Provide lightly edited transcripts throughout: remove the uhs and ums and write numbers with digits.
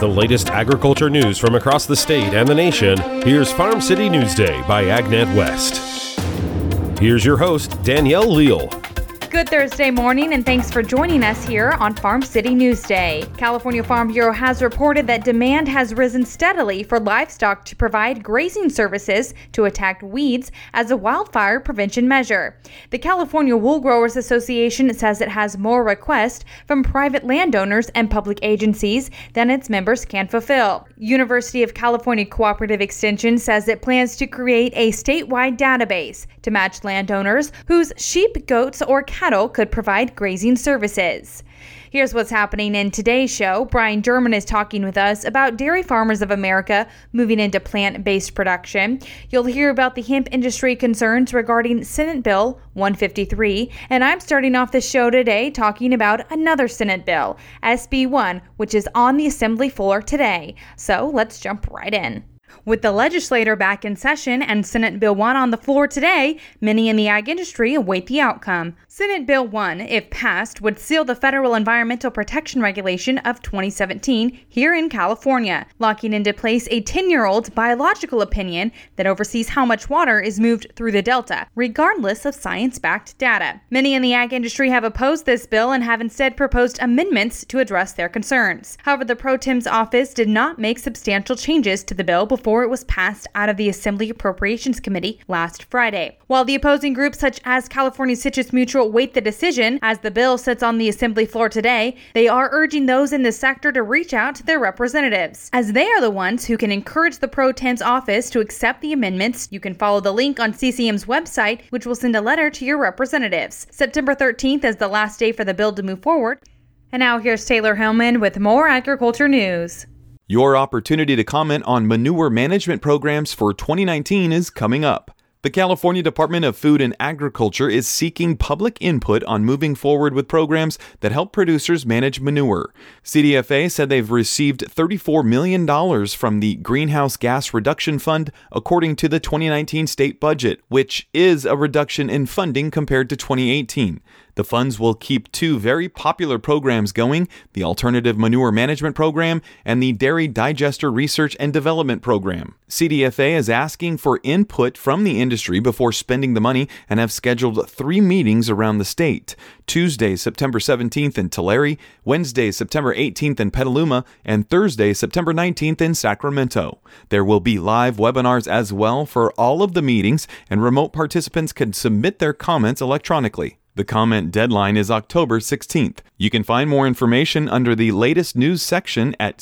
the latest agriculture news from across the state and the nation, here's Farm City Newsday by AgNet West. Here's your host, Danielle Leal. Good Thursday morning, and thanks for joining us here on Farm City Newsday. California Farm Bureau has reported that demand has risen steadily for livestock to provide grazing services to attack weeds as a wildfire prevention measure. The California Wool Growers Association says it has more requests from private landowners and public agencies than its members can fulfill. University of California Cooperative Extension says it plans to create a statewide database to match landowners whose sheep, goats, or cattle could provide grazing services. Here's what's happening in today's show. Brian German is talking with us about Dairy Farmers of America moving into plant-based production. You'll hear about the hemp industry concerns regarding Senate Bill 153. And I'm starting off the show today talking about another Senate bill, SB 1, which is on the Assembly floor today. So let's jump right in. With the legislature back in session and Senate Bill 1 on the floor today, many in the ag industry await the outcome. Senate Bill 1, if passed, would seal the Federal Environmental Protection Regulation of 2017 here in California, locking into place a 10-year-old biological opinion that oversees how much water is moved through the Delta, regardless of science-backed data. Many in the ag industry have opposed this bill and have instead proposed amendments to address their concerns. However, the Pro Tem's office did not make substantial changes to the bill before it was passed out of the Assembly Appropriations Committee last Friday. While the opposing groups such as California Citrus Mutual wait the decision as the bill sits on the Assembly floor today, they are urging those in the sector to reach out to their representatives, as they are the ones who can encourage the Pro Tem's office to accept the amendments. You can follow the link on CCM's website, which will send a letter to your representatives. September 13th is the last day for the bill to move forward. And now here's Taylor Hillman with more agriculture news. Your opportunity to comment on manure management programs for 2019 is coming up. The California Department of Food and Agriculture is seeking public input on moving forward with programs that help producers manage manure. CDFA said they've received $34 million from the Greenhouse Gas Reduction Fund, according to the 2019 state budget, which is a reduction in funding compared to 2018. The funds will keep two very popular programs going, the Alternative Manure Management Program and the Dairy Digester Research and Development Program. CDFA is asking for input from the industry before spending the money and have scheduled 3 meetings around the state: Tuesday, September 17th in Tulare, Wednesday, September 18th in Petaluma, and Thursday, September 19th in Sacramento. There will be live webinars as well for all of the meetings, and remote participants can submit their comments electronically. The comment deadline is October 16th. You can find more information under the latest news section at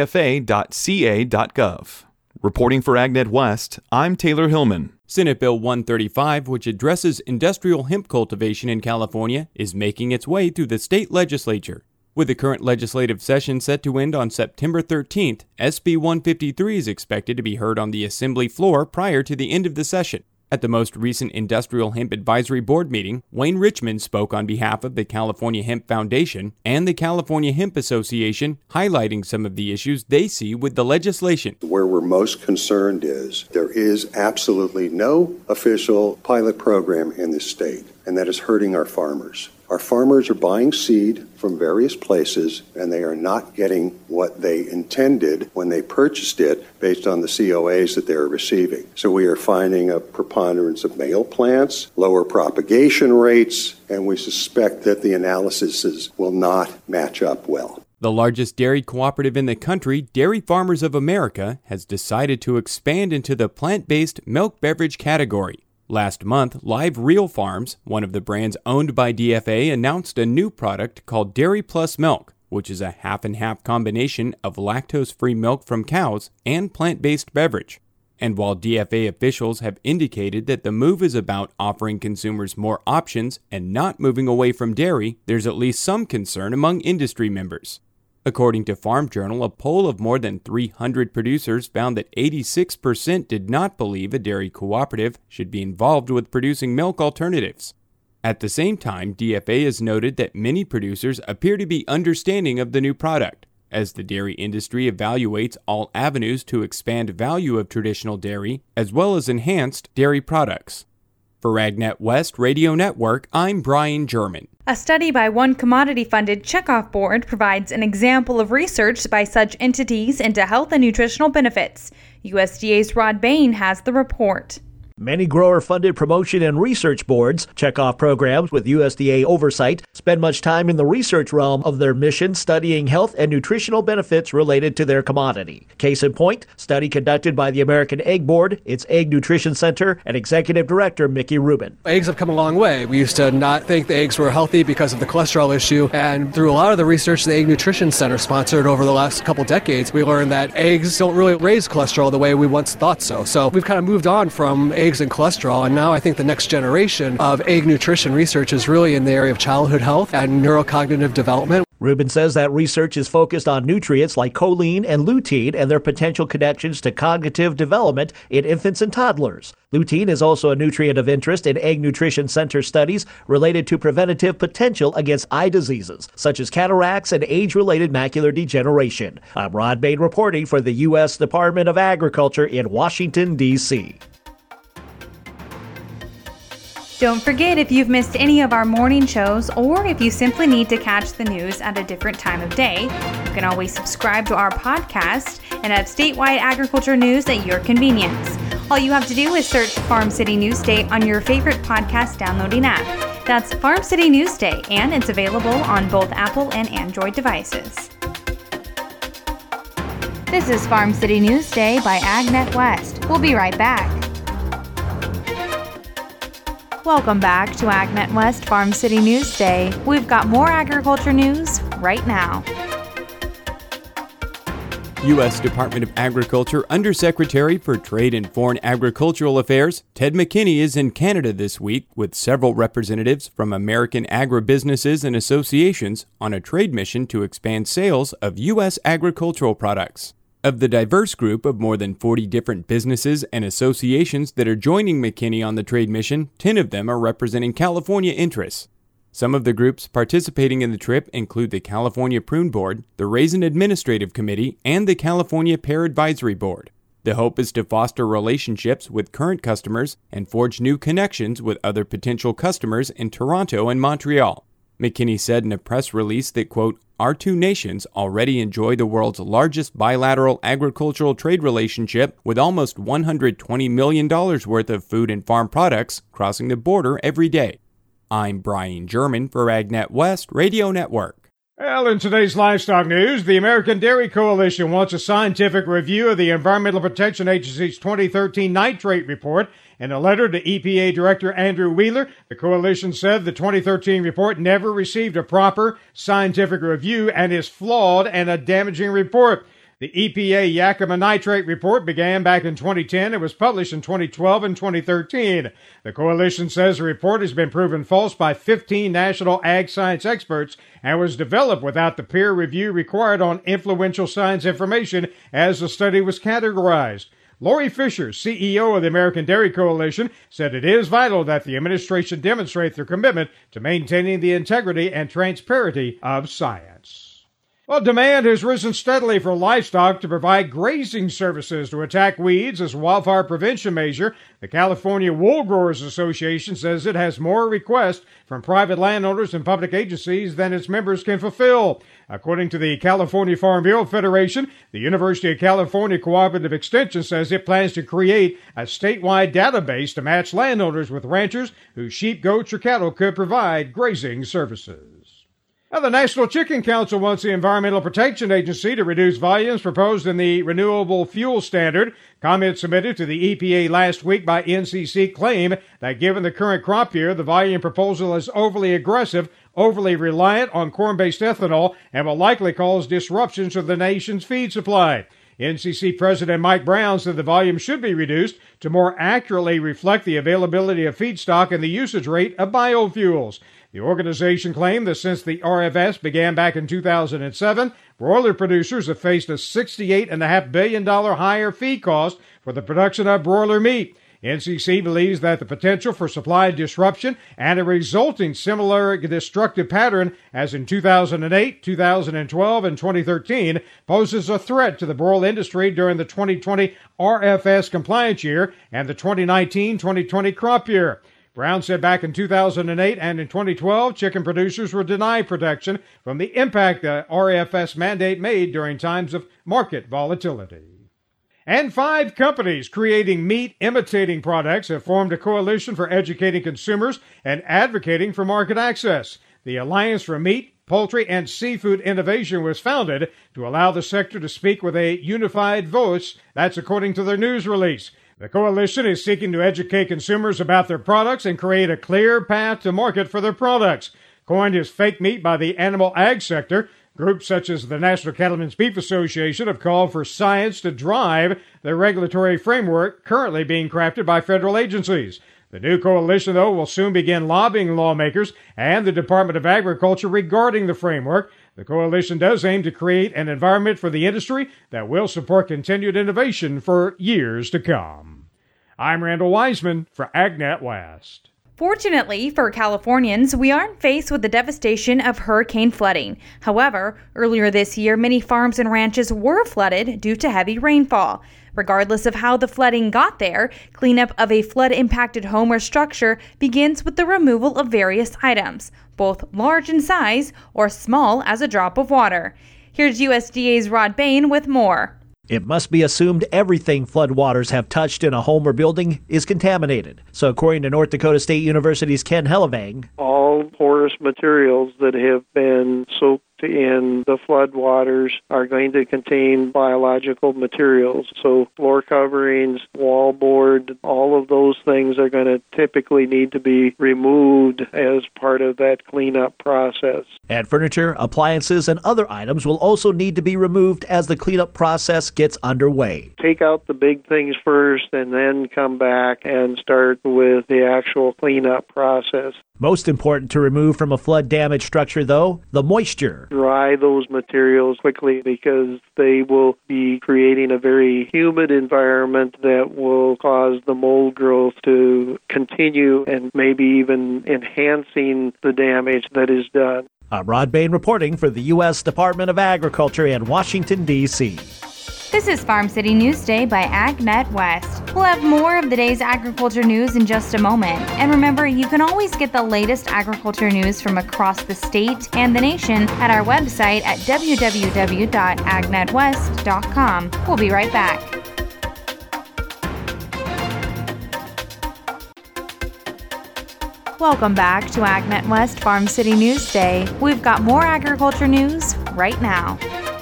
cdfa.ca.gov. Reporting for AgNet West, I'm Taylor Hillman. Senate Bill 135, which addresses industrial hemp cultivation in California, is making its way through the state legislature. With the current legislative session set to end on September 13th, SB 153 is expected to be heard on the Assembly floor prior to the end of the session. At the most recent Industrial Hemp Advisory Board meeting, Wayne Richmond spoke on behalf of the California Hemp Foundation and the California Hemp Association, highlighting some of the issues they see with the legislation. Where we're most concerned is there is absolutely no official pilot program in this state, and that is hurting our farmers. Our farmers are buying seed from various places, and they are not getting what they intended when they purchased it based on the COAs that they're receiving. So we are finding a preponderance of male plants, lower propagation rates, and we suspect that the analyses will not match up well. The largest dairy cooperative in the country, Dairy Farmers of America, has decided to expand into the plant-based milk beverage category. Last month, Live Real Farms, one of the brands owned by DFA, announced a new product called Dairy Plus Milk, which is a half-and-half combination of lactose-free milk from cows and plant-based beverage. And while DFA officials have indicated that the move is about offering consumers more options and not moving away from dairy, there's at least some concern among industry members. According to Farm Journal, a poll of more than 300 producers found that 86% did not believe a dairy cooperative should be involved with producing milk alternatives. At the same time, DFA has noted that many producers appear to be understanding of the new product, as the dairy industry evaluates all avenues to expand value of traditional dairy, as well as enhanced dairy products. For AgNet West Radio Network, I'm Brian German. A study by one commodity-funded checkoff board provides an example of research by such entities into health and nutritional benefits. USDA's Rod Bain has the report. Many grower-funded promotion and research boards, checkoff programs with USDA oversight, spend much time in the research realm of their mission studying health and nutritional benefits related to their commodity. Case in point, study conducted by the American Egg Board, its Egg Nutrition Center, and Executive Director Mickey Rubin. Eggs have come a long way. We used to not think the eggs were healthy because of the cholesterol issue, and through a lot of the research the Egg Nutrition Center sponsored over the last couple decades, we learned that eggs don't really raise cholesterol the way we once thought so. So we've kind of moved on from eggs and cholesterol, and now I think the next generation of egg nutrition research is really in the area of childhood health and neurocognitive development. Rubin says that research is focused on nutrients like choline and lutein and their potential connections to cognitive development in infants and toddlers. Lutein is also a nutrient of interest in Egg Nutrition Center studies related to preventative potential against eye diseases, such as cataracts and age-related macular degeneration. I'm Rod Bain reporting for the U.S. Department of Agriculture in Washington, D.C. Don't forget, if you've missed any of our morning shows, or if you simply need to catch the news at a different time of day, you can always subscribe to our podcast and have statewide agriculture news at your convenience. All you have to do is search Farm City Newsday on your favorite podcast downloading app. That's Farm City Newsday, and it's available on both Apple and Android devices. This is Farm City Newsday by AgNet West. We'll be right back. Welcome back to AgNet West Farm City Newsday. We've got more agriculture news right now. U.S. Department of Agriculture Undersecretary for Trade and Foreign Agricultural Affairs Ted McKinney is in Canada this week with several representatives from American agribusinesses and associations on a trade mission to expand sales of U.S. agricultural products. Of the diverse group of more than 40 different businesses and associations that are joining McKinney on the trade mission, 10 of them are representing California interests. Some of the groups participating in the trip include the California Prune Board, the Raisin Administrative Committee, and the California Pear Advisory Board. The hope is to foster relationships with current customers and forge new connections with other potential customers in Toronto and Montreal. McKinney said in a press release that, quote, "Our two nations already enjoy the world's largest bilateral agricultural trade relationship with almost $120 million worth of food and farm products crossing the border every day." I'm Brian German for AgNet West Radio Network. Well, in today's livestock news, the American Dairy Coalition wants a scientific review of the Environmental Protection Agency's 2013 nitrate report. In a letter to EPA Director Andrew Wheeler, the coalition said the 2013 report never received a proper scientific review and is flawed and a damaging report. The EPA Yakima nitrate report began back in 2010 and was published in 2012 and 2013. The coalition says the report has been proven false by 15 national ag science experts and was developed without the peer review required on influential science information as the study was categorized. Lori Fisher, CEO of the American Dairy Coalition, said it is vital that the administration demonstrate their commitment to maintaining the integrity and transparency of science. Well, demand has risen steadily for livestock to provide grazing services to attack weeds as a wildfire prevention measure. The California Wool Growers Association says it has more requests from private landowners and public agencies than its members can fulfill. According to the California Farm Bureau Federation, the University of California Cooperative Extension says it plans to create a statewide database to match landowners with ranchers whose sheep, goats, or cattle could provide grazing services. Now, the National Chicken Council wants the Environmental Protection Agency to reduce volumes proposed in the Renewable Fuel Standard. Comments submitted to the EPA last week by NCC claim that given the current crop year, the volume proposal is overly aggressive, overly reliant on corn-based ethanol, and will likely cause disruptions to the nation's feed supply. NCC President Mike Brown said the volume should be reduced to more accurately reflect the availability of feedstock and the usage rate of biofuels. The organization claimed that since the RFS began back in 2007, broiler producers have faced a $68.5 billion higher feed cost for the production of broiler meat. NCC believes that the potential for supply disruption and a resulting similar destructive pattern as in 2008, 2012, and 2013 poses a threat to the broiler industry during the 2020 RFS compliance year and the 2019-2020 crop year. Brown said back in 2008 and in 2012, chicken producers were denied protection from the impact the RFS mandate made during times of market volatility. And 5 companies creating meat-imitating products have formed a coalition for educating consumers and advocating for market access. The Alliance for Meat, Poultry, and Seafood Innovation was founded to allow the sector to speak with a unified voice. That's according to their news release. The coalition is seeking to educate consumers about their products and create a clear path to market for their products. Coined as fake meat by the animal ag sector, groups such as the National Cattlemen's Beef Association have called for science to drive the regulatory framework currently being crafted by federal agencies. The new coalition, though, will soon begin lobbying lawmakers and the Department of Agriculture regarding the framework. The coalition does aim to create an environment for the industry that will support continued innovation for years to come. I'm Randall Wiseman for AgNet West. Fortunately for Californians, we aren't faced with the devastation of hurricane flooding. However, earlier this year, many farms and ranches were flooded due to heavy rainfall. Regardless of how the flooding got there, cleanup of a flood-impacted home or structure begins with the removal of various items, both large in size or small as a drop of water. Here's USDA's Rod Bain with more. It must be assumed everything floodwaters have touched in a home or building is contaminated. So according to North Dakota State University's Ken Hellevang, all porous materials that have been soaked in the floodwaters are going to contain biological materials. So floor coverings, wallboard, all of those things are going to typically need to be removed as part of that cleanup process. And furniture, appliances, and other items will also need to be removed as the cleanup process gets underway. Take out the big things first and then come back and start with the actual cleanup process. Most important to remove from a flood-damaged structure, though, the moisture. Dry those materials quickly because they will be creating a very humid environment that will cause the mold growth to continue and maybe even enhancing the damage that is done. I'm Rod Bain reporting for the U.S. Department of Agriculture in Washington, D.C. This is Farm City Newsday by AgNet West. We'll have more of the day's agriculture news in just a moment. And remember, you can always get the latest agriculture news from across the state and the nation at our website at www.agnetwest.com. We'll be right back. Welcome back to AgNet West Farm City Newsday. We've got more agriculture news right now.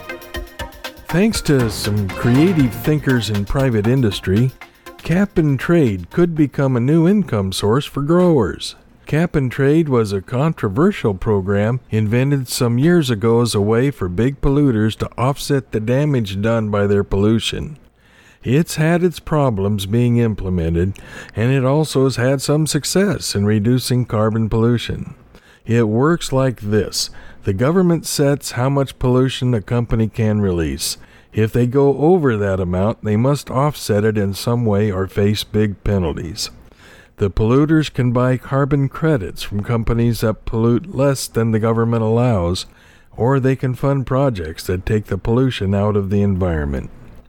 Thanks to some creative thinkers in private industry, Cap and Trade could become a new income source for growers. Cap and Trade was a controversial program invented some years ago as a way for big polluters to offset the damage done by their pollution. It's had its problems being implemented, and it also has had some success in reducing carbon pollution. It works like this. The government sets how much pollution a company can release. If they go over that amount, they must offset it in some way or face big penalties. The polluters can buy carbon credits from companies that pollute less than the government allows, or they can fund projects that take the pollution out of the environment.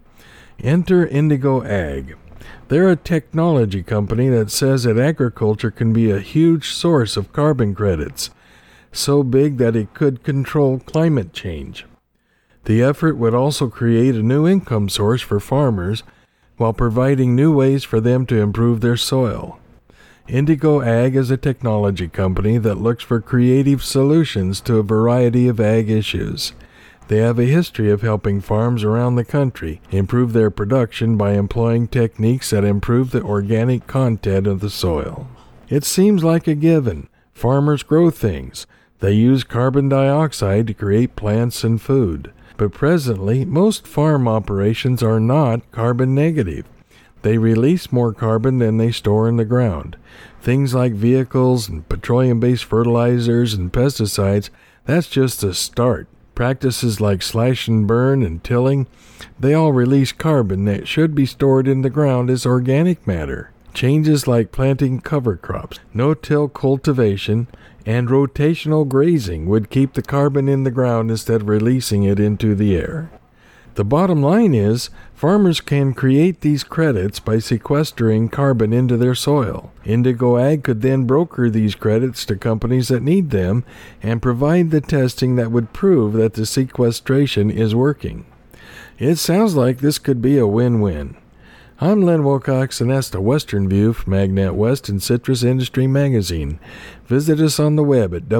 Enter Indigo Ag. They're a technology company that says that agriculture can be a huge source of carbon credits, so big that it could control climate change. The effort would also create a new income source for farmers while providing new ways for them to improve their soil. Indigo Ag is a technology company that looks for creative solutions to a variety of ag issues. They have a history of helping farms around the country improve their production by employing techniques that improve the organic content of the soil. It seems like a given. Farmers grow things. They use carbon dioxide to create plants and food. But presently, most farm operations are not carbon negative. They release more carbon than they store in the ground. Things like vehicles and petroleum-based fertilizers and pesticides, that's just the start. Practices like slash and burn and tilling, they all release carbon that should be stored in the ground as organic matter. Changes like planting cover crops, no-till cultivation, and rotational grazing would keep the carbon in the ground instead of releasing it into the air. The bottom line is, farmers can create these credits by sequestering carbon into their soil. Indigo Ag could then broker these credits to companies that need them and provide the testing that would prove that the sequestration is working. It sounds like this could be a win-win. I'm Len Wilcox, and that's the Western View from AgNet West and Citrus Industry Magazine. Visit us on the web at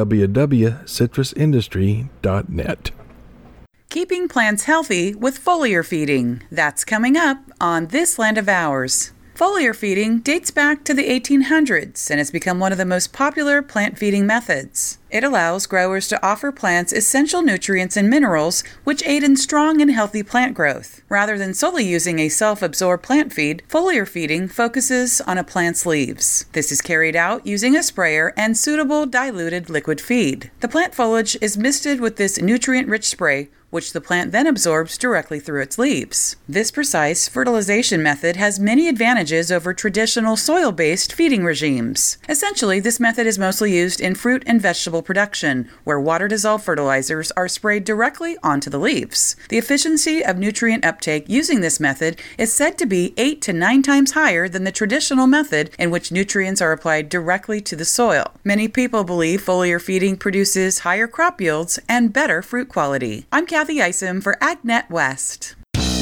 www.citrusindustry.net. Keeping plants healthy with foliar feeding. That's coming up on This Land of Ours. Foliar feeding dates back to the 1800s and has become one of the most popular plant feeding methods. It allows growers to offer plants essential nutrients and minerals which aid in strong and healthy plant growth. Rather than solely using a self-absorbed plant feed, foliar feeding focuses on a plant's leaves. This is carried out using a sprayer and suitable diluted liquid feed. The plant foliage is misted with this nutrient-rich spray, which the plant then absorbs directly through its leaves. This precise fertilization method has many advantages over traditional soil-based feeding regimes. Essentially, this method is mostly used in fruit and vegetable production, where water-dissolved fertilizers are sprayed directly onto the leaves. The efficiency of nutrient uptake using this method is said to be 8 to 9 times higher than the traditional method in which nutrients are applied directly to the soil. Many people believe foliar feeding produces higher crop yields and better fruit quality. I'm Kathy Isom for AgNet West.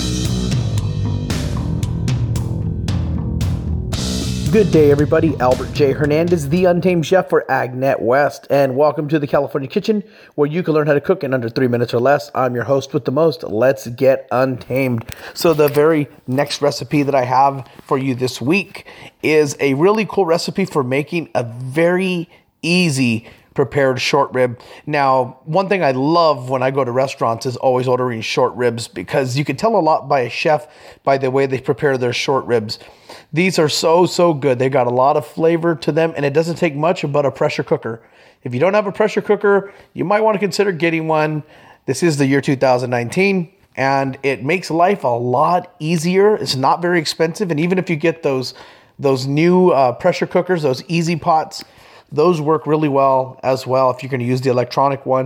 Good day, everybody. Albert J. Hernandez, the Untamed Chef for AgNet West, and welcome to the California Kitchen, where you can learn how to cook in under 3 minutes or less. I'm your host with the most. Let's get untamed. So the very next recipe that I have for you this week is a really cool recipe for making a very easy prepared short rib. Now, one thing I love when I go to restaurants is always ordering short ribs, because you can tell a lot by a chef by the way they prepare their short ribs. These are so good. They got a lot of flavor to them, and it doesn't take much but a pressure cooker. If you don't have a pressure cooker, you might want to consider getting one. This is the year 2019, and it makes life a lot easier. It's not very expensive, and even if you get those new pressure cookers, those Easy Pots, those work really well as well if you're going to use the electronic one.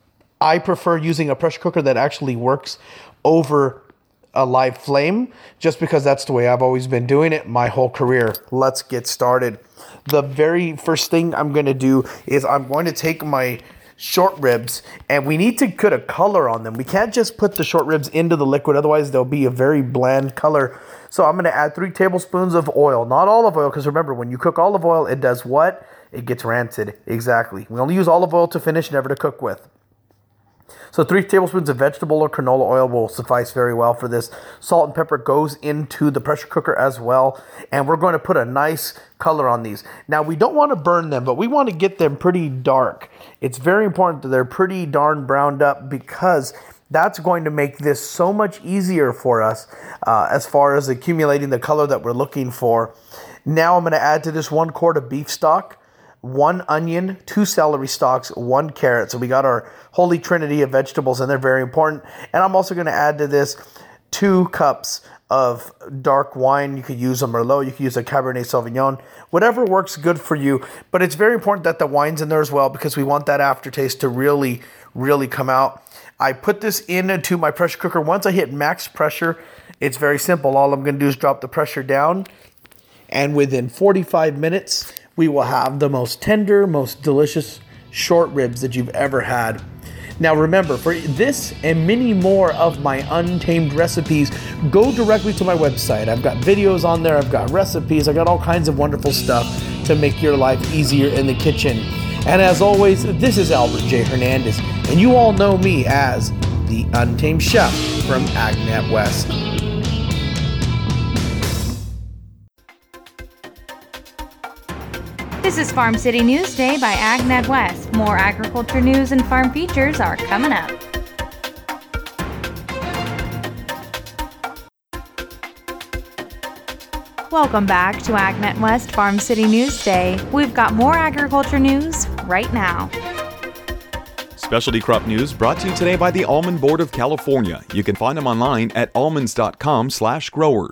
I prefer using a pressure cooker that actually works over a live flame, just because that's the way I've always been doing it my whole career. Let's get started. The very first thing I'm going to do is I'm going to take my short ribs, and we need to put a color on them. We can't just put the short ribs into the liquid, otherwise they'll be a very bland color. So I'm going to add 3 tablespoons of oil, not olive oil, because remember, when you cook olive oil, it does what? It gets rancid. Exactly. We only use olive oil to finish, never to cook with. So 3 tablespoons of vegetable or canola oil will suffice very well for this. Salt and pepper goes into the pressure cooker as well. And we're going to put a nice color on these. Now, we don't want to burn them, but we want to get them pretty dark. It's very important that they're pretty darn browned up, because that's going to make this so much easier for us as far as accumulating the color that we're looking for. Now I'm going to add to this 1 quart of beef stock, 1 onion, 2 celery stalks, 1 carrot. So we got our holy trinity of vegetables, and they're very important. And I'm also going to add to this 2 cups of dark wine. You could use a Merlot, you could use a Cabernet Sauvignon, whatever works good for you. But it's very important that the wine's in there as well, because we want that aftertaste to really come out. I put this into my pressure cooker. Once I hit max pressure, it's very simple. All I'm going to do is drop the pressure down, and within 45 minutes, we will have the most tender, most delicious short ribs that you've ever had. Now remember, for this and many more of my Untamed recipes, go directly to my website. I've got videos on there, I've got recipes, I've got all kinds of wonderful stuff to make your life easier in the kitchen. And as always, this is Albert J. Hernandez, and you all know me as the Untamed Chef from AgNet West. This is Farm City Newsday by AgNet West. More agriculture news and farm features are coming up. Welcome back to AgNet West Farm City Newsday. We've got more agriculture news right now. Specialty crop news brought to you today by the Almond Board of California. You can find them online at almonds.com/growers.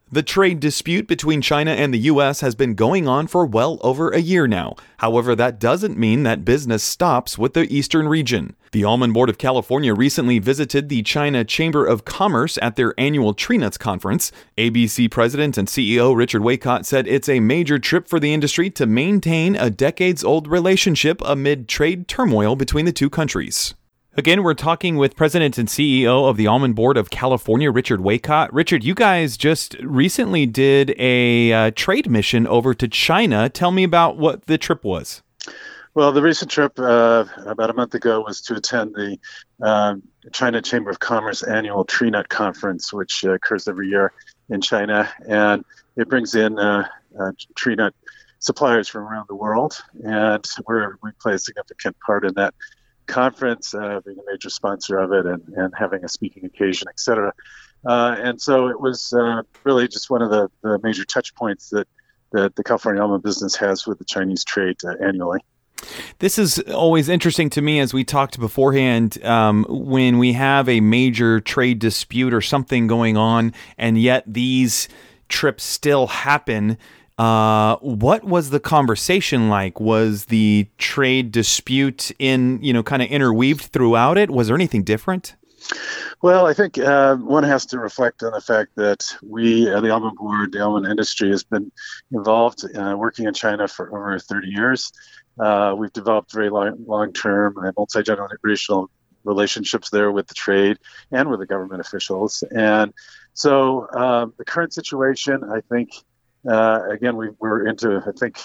The trade dispute between China and the U.S. has been going on for well over a year now. However, that doesn't mean that business stops with the eastern region. The Almond Board of California recently visited the China Chamber of Commerce at their annual Tree Nuts Conference. ABC President and CEO Richard Waycott said it's a major trip for the industry to maintain a decades-old relationship amid trade turmoil between the two countries. Again, we're talking with President and CEO of the Almond Board of California, Richard Waycott. Richard, you guys just recently did a trade mission over to China. Tell me about what the trip was. Well, the recent trip about a month ago was to attend the China Chamber of Commerce annual Tree Nut Conference, which occurs every year in China. And it brings in tree nut suppliers from around the world. And we play a significant part in that conference, being a major sponsor of it and having a speaking occasion, et cetera. And so it was really just one of the major touch points that the California almond business has with the Chinese trade annually. This is always interesting to me, as we talked beforehand, when we have a major trade dispute or something going on, and yet these trips still happen. What was the conversation like? Was the trade dispute kind of interweaved throughout it? Was there anything different? Well, I think one has to reflect on the fact that we, the Almond Board, the almond industry, has been involved working in China for over 30 years. We've developed very long-term and multi-generational relationships there with the trade and with the government officials. And so the current situation, I think, again, we're into, I think,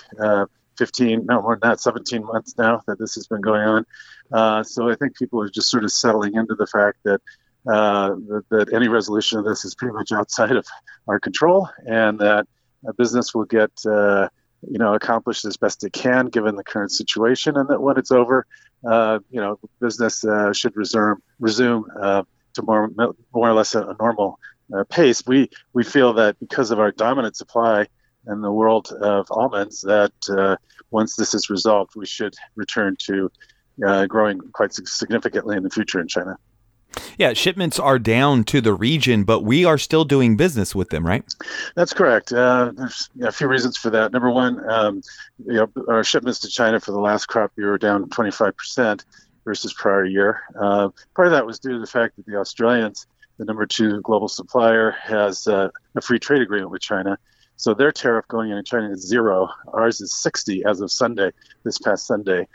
17 months now that this has been going on. So I think people are just sort of settling into the fact that that any resolution of this is pretty much outside of our control, and that business will get accomplished as best it can given the current situation, and that when it's over, business should resume to more or less a normal pace. We feel that because of our dominant supply in the world of almonds, that once this is resolved, we should return to growing quite significantly in the future in China. Yeah, shipments are down to the region, but we are still doing business with them, right? That's correct. There's a few reasons for that. Number one, our shipments to China for the last crop year were down 25% versus prior year. Part of that was due to the fact that the Australians, the number 2 global supplier, has a free trade agreement with China. So their tariff going into China is 0. Ours is 60 as of this past Sunday.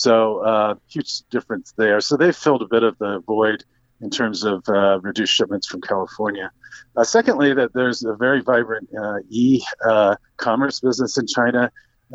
So huge difference there. So they filled a bit of the void in terms of reduced shipments from California. Secondly, that there's a very vibrant e-commerce business in China.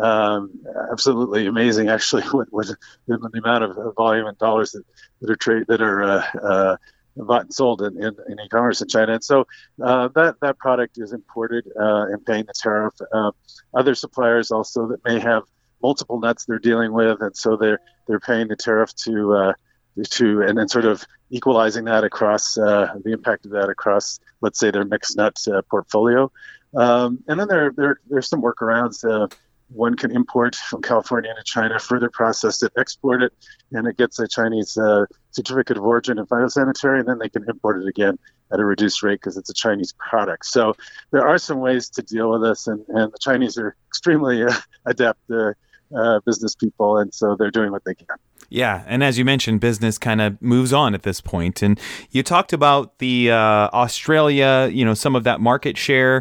Absolutely amazing, actually, with the amount of volume and dollars that are bought and sold in e-commerce in China. And so that product is imported and paying the tariff. Other suppliers also that may have multiple nuts they're dealing with, and so they're paying the tariff to and then sort of equalizing that across the impact of that across, let's say, their mixed nut portfolio. And then there's some workarounds. One can import from California into China, further process it, export it, and it gets a Chinese certificate of origin and phytosanitary, and then they can import it again at a reduced rate because it's a Chinese product. So there are some ways to deal with this, and the Chinese are extremely adept business people, and so they're doing what they can. Yeah, and as you mentioned, business kind of moves on at this point. And you talked about the Australia, some of that market share.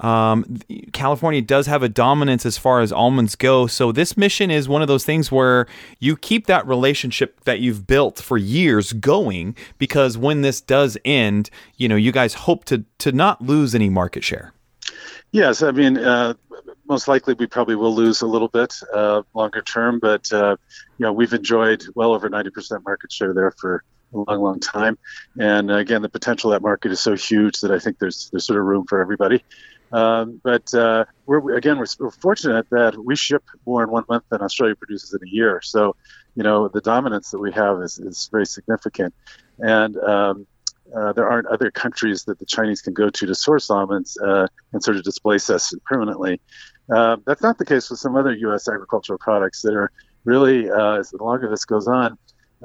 California does have a dominance as far as almonds go. So this mission is one of those things where you keep that relationship that you've built for years going, because when this does end, you guys hope to not lose any market share. Yes, I mean, most likely we probably will lose a little bit longer term, but we've enjoyed well over 90% market share there for a long, long time. And again, the potential of that market is so huge that I think there's sort of room for everybody. But we're fortunate that we ship more in 1 month than Australia produces in a year. So, the dominance that we have is very significant. And there aren't other countries that the Chinese can go to source almonds and sort of displace us permanently. That's not the case with some other U.S. agricultural products that are really, as the longer this goes on,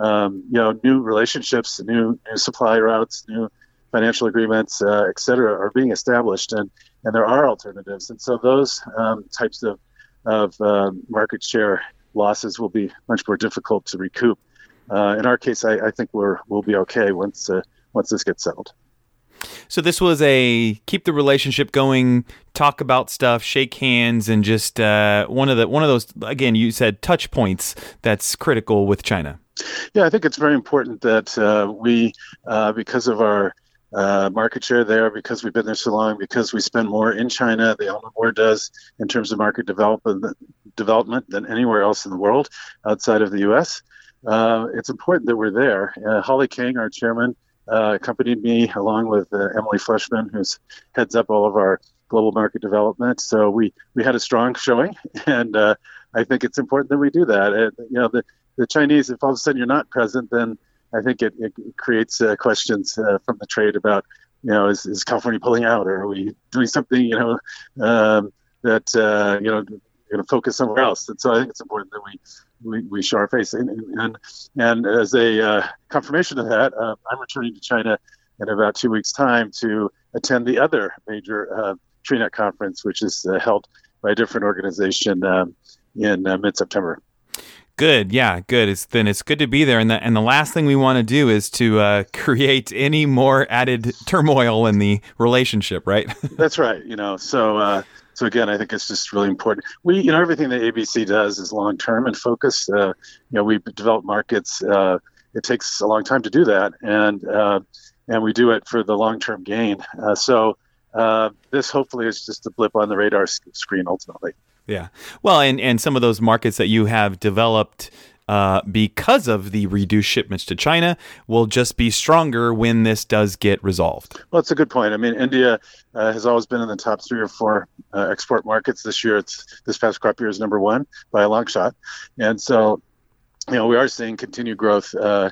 new relationships, new supply routes, new financial agreements, et cetera, are being established. And and there are alternatives. And so those types of market share losses will be much more difficult to recoup. In our case, I think we'll be okay once this gets settled. So this was a keep the relationship going, talk about stuff, shake hands, and just one of those, again, you said touch points that's critical with China. Yeah, I think it's very important that we, because of our market share there, because we've been there so long, because we spend more in China, the Alma Moore does, in terms of market development than anywhere else in the world outside of the U.S. It's important that we're there. Holly King, our chairman, accompanied me along with Emily Fleshman, who heads up all of our global market development. So we had a strong showing, and I think it's important that we do that. The Chinese, if all of a sudden you're not present, then I think it creates questions from the trade about, is California pulling out, or are we doing something, that going to focus somewhere else? And so I think it's important that we show our face. And as a confirmation of that, I'm returning to China in about 2 weeks' time to attend the other major TreeNet conference, which is held by a different organization in mid-September. Good. Yeah, good. It's good to be there. And the last thing we want to do is to create any more added turmoil in the relationship, right? That's right. So again, I think it's just really important. We, everything that ABC does is long-term and focused. We develop markets. It takes a long time to do that. And we do it for the long-term gain. So this hopefully is just a blip on the radar screen ultimately. Yeah. Well, and some of those markets that you have developed because of the reduced shipments to China will just be stronger when this does get resolved. Well, it's a good point. I mean, India has always been in the top 3 or 4 export markets. This past crop year is number 1 by a long shot. And so, we are seeing continued growth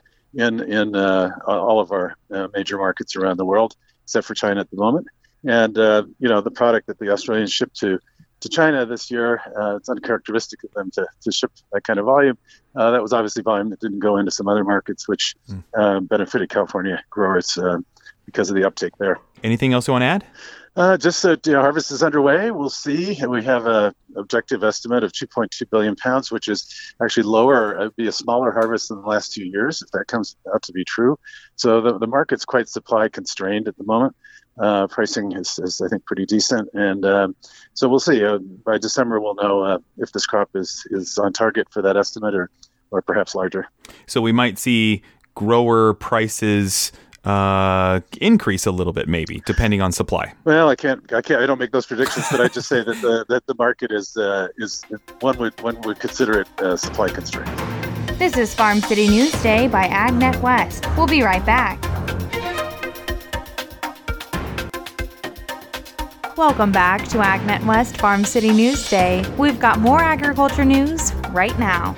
in all of our major markets around the world, except for China at the moment. And, the product that the Australians ship to China this year, it's uncharacteristic of them to ship that kind of volume. That was obviously volume that didn't go into some other markets, which benefited California growers because of the uptake there. Anything else you want to add? Just that harvest is underway. We'll see. We have an objective estimate of 2.2 billion pounds, which is actually lower. It would be a smaller harvest than the last 2 years, if that comes out to be true. So the market's quite supply constrained at the moment. Pricing is I think, pretty decent. And so we'll see. By December, we'll know if this crop is on target for that estimate or perhaps larger. So we might see grower prices increase a little bit, maybe, depending on supply. Well, I don't make those predictions, but I just say that the market is one would consider it supply constrained. This is Farm City Newsday by AgNet West. We'll be right back. Welcome back to AgNet West Farm City Newsday. We've got more agriculture news right now.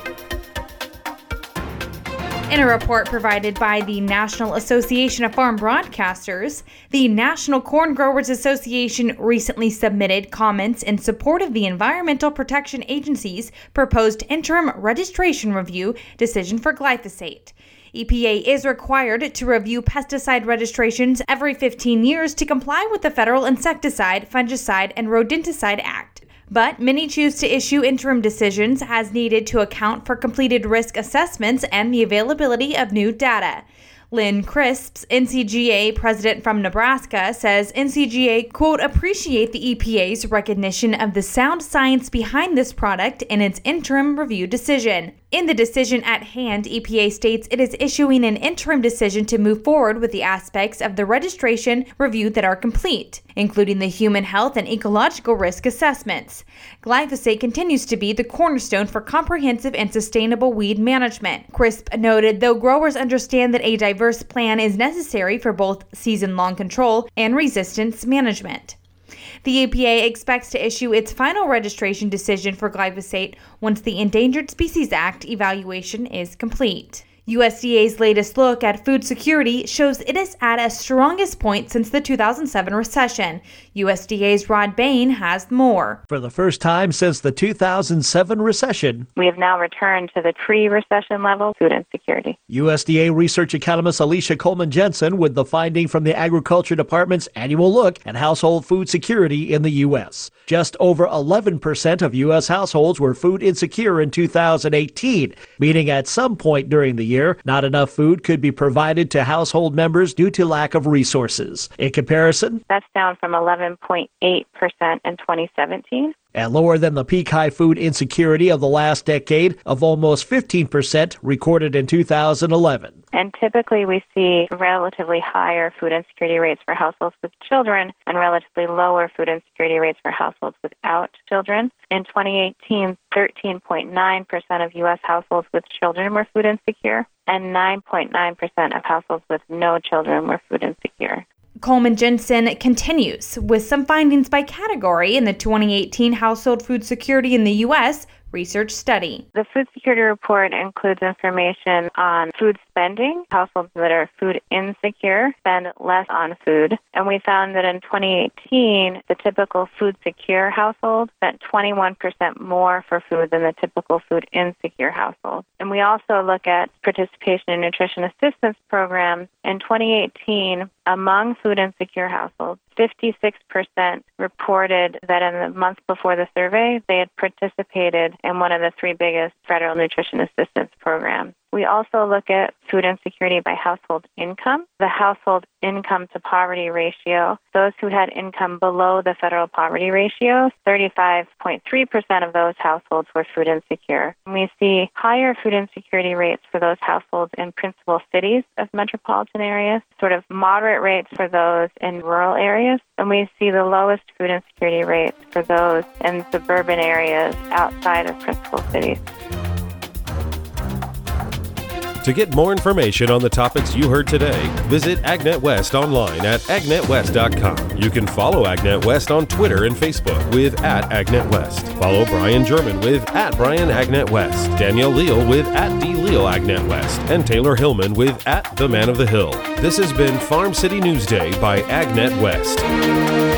In a report provided by the National Association of Farm Broadcasters, the National Corn Growers Association recently submitted comments in support of the Environmental Protection Agency's proposed interim registration review decision for glyphosate. EPA is required to review pesticide registrations every 15 years to comply with the Federal Insecticide, Fungicide, and Rodenticide Act. But many choose to issue interim decisions as needed to account for completed risk assessments and the availability of new data. Lynn Crisps, NCGA president from Nebraska, says NCGA, quote, appreciate the EPA's recognition of the sound science behind this product in its interim review decision. In the decision at hand, EPA states it is issuing an interim decision to move forward with the aspects of the registration review that are complete, including the human health and ecological risk assessments. Glyphosate continues to be the cornerstone for comprehensive and sustainable weed management. Crisp noted, though growers understand that a diverse plan is necessary for both season-long control and resistance management. The EPA expects to issue its final registration decision for glyphosate once the Endangered Species Act evaluation is complete. USDA's latest look at food security shows it is at its strongest point since the 2007 recession. USDA's Rod Bain has more. For the first time since the 2007 recession, we have now returned to the pre-recession level food insecurity. USDA research economist Alicia Coleman Jensen with the finding from the Agriculture Department's annual look at household food security in the U.S. Just over 11% of U.S. households were food insecure in 2018, meaning at some point during the year, not enough food could be provided to household members due to lack of resources. In comparison, that's down from 11.8% in 2017. And lower than the peak high food insecurity of the last decade of almost 15% recorded in 2011. And typically we see relatively higher food insecurity rates for households with children and relatively lower food insecurity rates for households without children. In 2018, 13.9% of U.S. households with children were food insecure, and 9.9% of households with no children were food insecure. Coleman Jensen continues with some findings by category in the 2018 Household Food Security in the U.S. research study. The food security report includes information on food spending. Households that are food insecure spend less on food. And we found that in 2018, the typical food secure household spent 21% more for food than the typical food insecure household. And we also look at participation in nutrition assistance programs. In 2018, among food insecure households, 56% reported that in the month before the survey, they had participated in one of the three biggest federal nutrition assistance programs. We also look at food insecurity by household income, the household income to poverty ratio. Those who had income below the federal poverty ratio, 35.3% of those households were food insecure. And we see higher food insecurity rates for those households in principal cities of metropolitan areas, sort of moderate rates for those in rural areas, and we see the lowest food insecurity rates for those in suburban areas outside of principal cities. To get more information on the topics you heard today, visit Agnet West online at agnetwest.com. You can follow Agnet West on Twitter and Facebook with @AgnetWest. Follow Brian German with @BrianAgnetWest, Danielle Leal with @DLealAgnetWest, and Taylor Hillman with @TheManOfTheHill. This has been Farm City Newsday by Agnet West.